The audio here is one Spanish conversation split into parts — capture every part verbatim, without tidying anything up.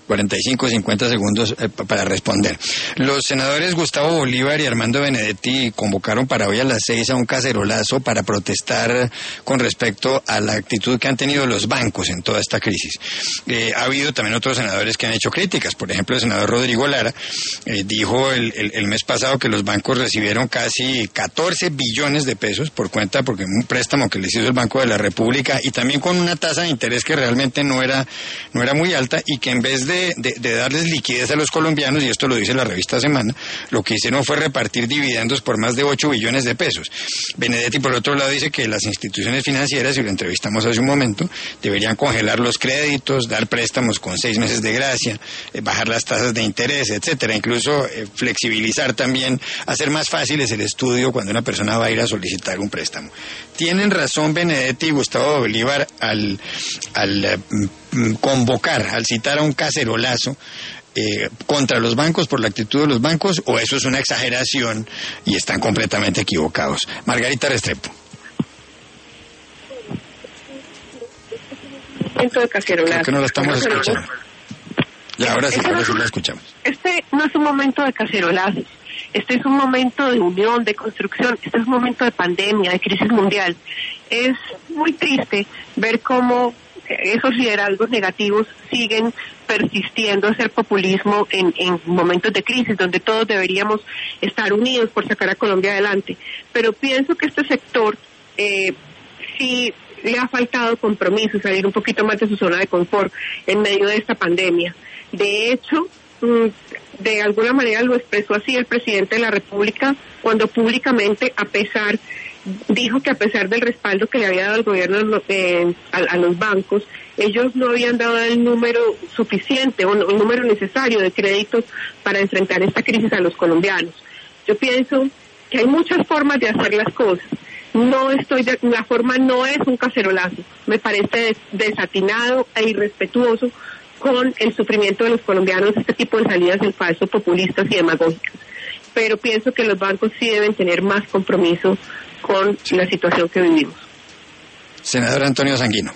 cuarenta y cinco, cincuenta segundos eh, para responder. Los senadores Gustavo Bolívar y Armando Benedetti convocaron para hoy a las seis a un cacerolazo para protestar con respecto a la actitud que han tenido los bancos en toda esta crisis. Eh, ha habido también otros senadores que han hecho críticas. Por ejemplo, el senador Rodrigo Lara eh, dijo el, el, el mes pasado que los bancos recibieron casi catorce billones de pesos por cuenta, porque un préstamo que les hizo el Banco de la República, y también con una tasa de interés que realmente no era, no era muy alta, y que en vez de De, de, de darles liquidez a los colombianos, y esto lo dice la revista Semana, lo que hicieron fue repartir dividendos por más de ocho billones de pesos. Benedetti, por otro lado, dice que las instituciones financieras, y lo entrevistamos hace un momento, deberían congelar los créditos, dar préstamos con seis meses de gracia, eh, bajar las tasas de interés, etcétera, incluso eh, flexibilizar también, hacer más fáciles el estudio cuando una persona va a ir a solicitar un préstamo. Tienen razón Benedetti y Gustavo Bolívar al, al eh, convocar, al citar a un cacerolazo eh, contra los bancos por la actitud de los bancos, o eso es una exageración y están completamente equivocados. Margarita Restrepo. De cacerolazo. Creo que no lo estamos escuchando. Y ahora sí, ahora sí lo escuchamos. Este no es un momento de cacerolazos. Este es un momento de unión, de construcción. Este es un momento de pandemia, de crisis mundial. Es muy triste ver cómo esos liderazgos negativos siguen persistiendo a hacer populismo en, en momentos de crisis, donde todos deberíamos estar unidos por sacar a Colombia adelante. Pero pienso que este sector eh, sí le ha faltado compromiso, salir un poquito más de su zona de confort en medio de esta pandemia. De hecho, de alguna manera lo expresó así el presidente de la República cuando públicamente, a pesar, dijo que a pesar del respaldo que le había dado el gobierno eh, a, a los bancos, ellos no habían dado el número suficiente o no, el número necesario de créditos para enfrentar esta crisis a los colombianos. Yo pienso que hay muchas formas de hacer las cosas. No estoy de, la forma no es un cacerolazo. Me parece des, desatinado e irrespetuoso con el sufrimiento de los colombianos este tipo de salidas en falso, populistas y demagógicas. Pero pienso que los bancos sí deben tener más compromiso con la situación que vivimos. Senador Antonio Sanguino.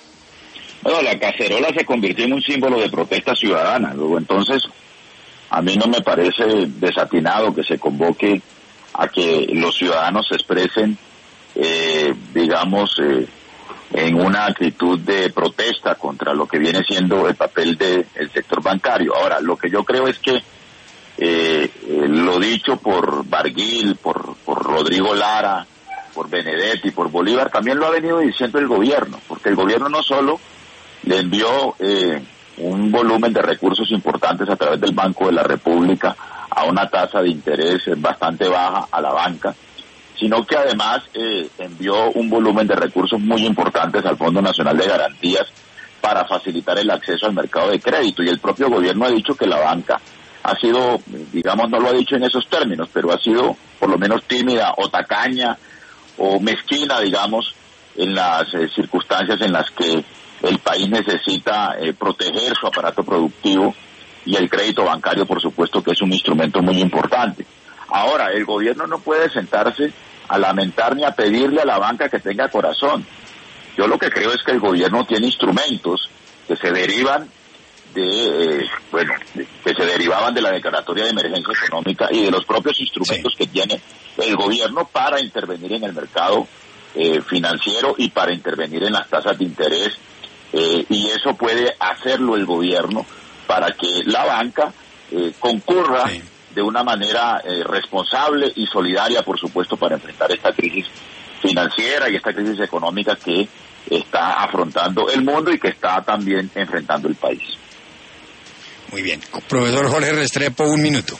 Bueno, la cacerola se convirtió en un símbolo de protesta ciudadana. Luego, entonces, a mí no me parece desatinado que se convoque a que los ciudadanos se expresen, eh, digamos, eh, en una actitud de protesta contra lo que viene siendo el papel del sector bancario. Ahora, lo que yo creo es que eh, eh, lo dicho por Barguil, por, por Rodrigo Lara, por Benedetti, por Bolívar, también lo ha venido diciendo el gobierno, porque el gobierno no solo le envió eh, un volumen de recursos importantes a través del Banco de la República a una tasa de interés bastante baja a la banca, sino que además eh, envió un volumen de recursos muy importantes al Fondo Nacional de Garantías para facilitar el acceso al mercado de crédito. Y el propio gobierno ha dicho que la banca ha sido, digamos, no lo ha dicho en esos términos, pero ha sido por lo menos tímida o tacaña o mezquina, digamos, en las eh, circunstancias en las que el país necesita eh, proteger su aparato productivo, y el crédito bancario, por supuesto, que es un instrumento muy importante. Ahora, el gobierno no puede sentarse a lamentar ni a pedirle a la banca que tenga corazón. Yo lo que creo es que el gobierno tiene instrumentos que se derivan de, eh, bueno, de, que se derivaban de la declaratoria de emergencia económica y de los propios instrumentos sí. que tiene el gobierno para intervenir en el mercado eh, financiero y para intervenir en las tasas de interés, eh, y eso puede hacerlo el gobierno para que la banca eh, concurra sí. de una manera eh, responsable y solidaria, por supuesto, para enfrentar esta crisis financiera y esta crisis económica que está afrontando el mundo y que está también enfrentando el país. Muy bien. Profesor Jorge Restrepo, un minuto.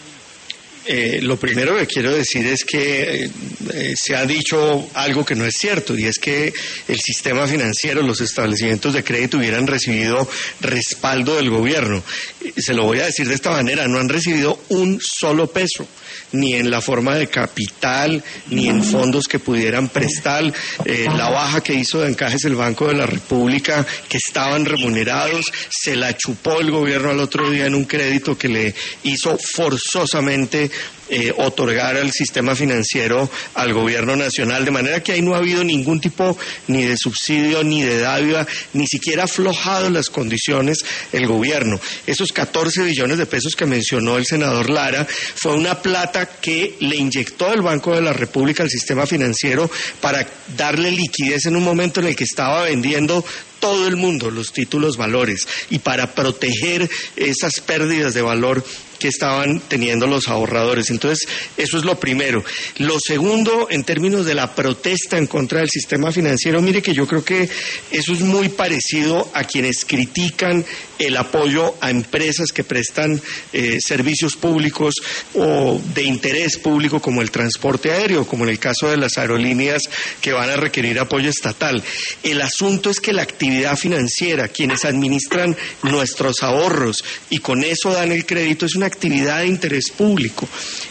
Eh, lo primero que quiero decir es que eh, se ha dicho algo que no es cierto, y es que el sistema financiero, los establecimientos de crédito hubieran recibido respaldo del gobierno. Se lo voy a decir de esta manera: no han recibido un solo peso, ni en la forma de capital, ni en fondos que pudieran prestar. Eh, la baja que hizo de encajes el Banco de la República, que estaban remunerados, se la chupó el gobierno al otro día en un crédito que le hizo forzosamente eh, otorgar al sistema financiero al gobierno nacional, de manera que ahí no ha habido ningún tipo ni de subsidio, ni de dádiva, ni siquiera ha aflojado las condiciones el gobierno. Esos catorce billones de pesos que mencionó el senador Lara fue una plata que le inyectó el Banco de la República al sistema financiero para darle liquidez en un momento en el que estaba vendiendo todo el mundo los títulos valores y para proteger esas pérdidas de valor que estaban teniendo los ahorradores. Entonces, eso es lo primero. Lo segundo, en términos de la protesta en contra del sistema financiero, mire que yo creo que eso es muy parecido a quienes critican el apoyo a empresas que prestan eh, servicios públicos o de interés público como el transporte aéreo, como en el caso de las aerolíneas que van a requerir apoyo estatal. El asunto es que la actividad financiera, quienes administran nuestros ahorros y con eso dan el crédito, es una actividad de interés público.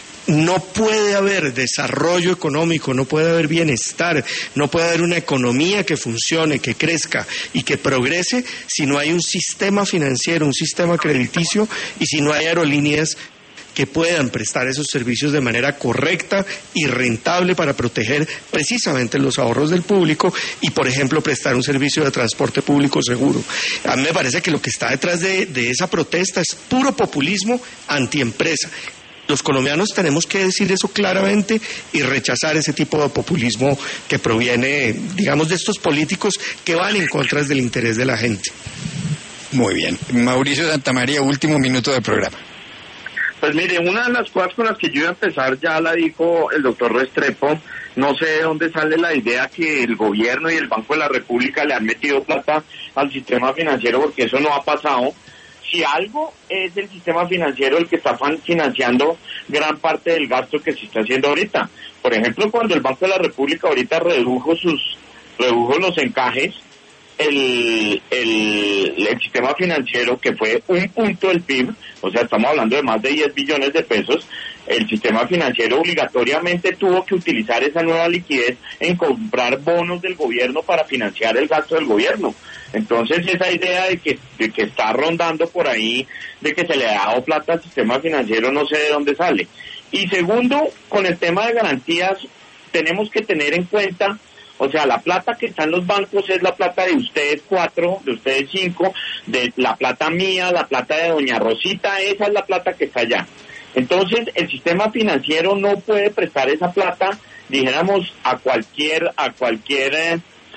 No puede haber desarrollo económico, no puede haber bienestar, no puede haber una economía que funcione, que crezca y que progrese si no hay un sistema financiero, un sistema crediticio y si no hay aerolíneas que puedan prestar esos servicios de manera correcta y rentable para proteger precisamente los ahorros del público y, por ejemplo, prestar un servicio de transporte público seguro. A mí me parece que lo que está detrás de, de esa protesta es puro populismo antiempresa. Los colombianos tenemos que decir eso claramente y rechazar ese tipo de populismo que proviene, digamos, de estos políticos que van en contra del interés de la gente. Muy bien. Mauricio Santamaría, último minuto del programa. Pues mire, una de las cosas con las que yo iba a empezar ya la dijo el doctor Restrepo. No sé de dónde sale la idea que el gobierno y el Banco de la República le han metido plata al sistema financiero, porque eso no ha pasado. Si algo es el sistema financiero el que está financiando gran parte del gasto que se está haciendo ahorita. Por ejemplo, cuando el Banco de la República ahorita redujo sus redujo los encajes, El, el, el sistema financiero, que fue un punto del P I B, o sea, estamos hablando de más de diez billones de pesos, el sistema financiero obligatoriamente tuvo que utilizar esa nueva liquidez en comprar bonos del gobierno para financiar el gasto del gobierno. Entonces, esa idea de que, de que está rondando por ahí, de que se le ha dado plata al sistema financiero, no sé de dónde sale. Y segundo, con el tema de garantías, tenemos que tener en cuenta, o sea, la plata que está en los bancos es la plata de ustedes cuatro, de ustedes cinco, de la plata mía, la plata de doña Rosita, esa es la plata que está allá. Entonces, el sistema financiero no puede prestar esa plata, dijéramos, a cualquier, a cualquier, eh,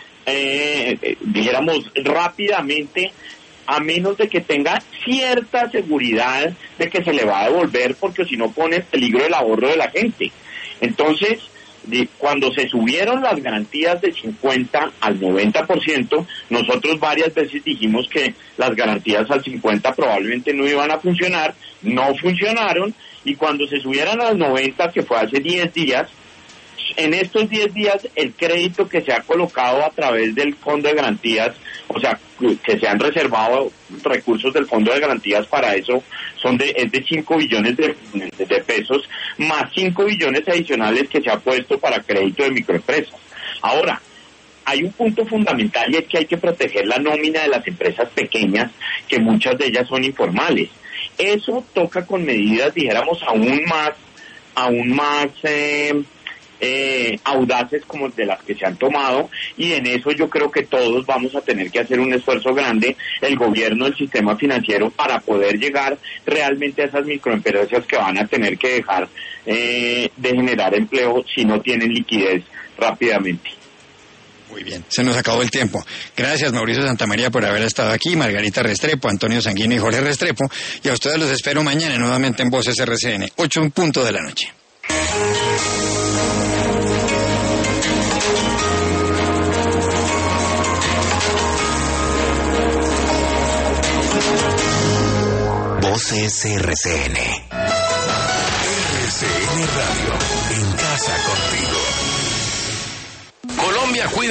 eh, dijéramos, rápidamente, a menos de que tenga cierta seguridad de que se le va a devolver, porque si no pone en peligro el ahorro de la gente. Entonces, cuando se subieron las garantías del cincuenta al noventa por ciento, nosotros varias veces dijimos que las garantías al cincuenta probablemente no iban a funcionar, no funcionaron, y cuando se subieran al noventa, que fue hace diez días, en estos diez días el crédito que se ha colocado a través del Fondo de Garantías, o sea, que se han reservado recursos del Fondo de Garantías para eso, son de es de cinco billones de, de pesos, más cinco billones adicionales que se ha puesto para crédito de microempresas. Ahora, hay un punto fundamental, y es que hay que proteger la nómina de las empresas pequeñas, que muchas de ellas son informales. Eso toca con medidas, dijéramos, aún más, aún más... Eh, Eh, audaces como de las que se han tomado, y en eso yo creo que todos vamos a tener que hacer un esfuerzo grande, el gobierno, el sistema financiero, para poder llegar realmente a esas microempresas que van a tener que dejar eh, de generar empleo si no tienen liquidez rápidamente. Muy bien, se nos acabó el tiempo. Gracias, Mauricio Santamaría, por haber estado aquí, Margarita Restrepo, Antonio Sanguino y Jorge Restrepo, y a ustedes los espero mañana nuevamente en Voces R C N, ocho en punto de la noche. Voces R C N. R C N Radio, en casa contigo. Colombia cuida